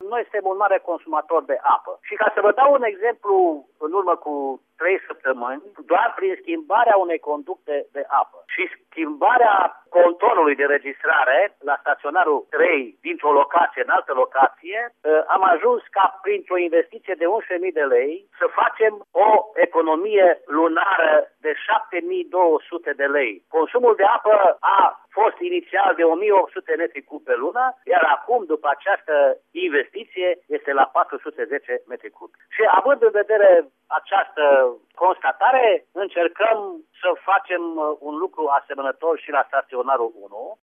noi suntem un mare consumator de apă. Și ca să vă dau un exemplu, în urmă cu 3 săptămâni, doar prin schimbarea unei conducte de apă și schimbarea contorului de registrare la staționarul 3 dintr-o locație în altă locație, am ajuns ca printr-o investiție de 11.000 de lei să facem o economie lunară de 7.200 de lei. Consumul de apă a fost inițial de 1.800 metri cub pe lună, iar acum, după această investiție, este la 410 metri cub. Și având în vedere această constatare, încercăm să facem un lucru asemănător și la staționarul 1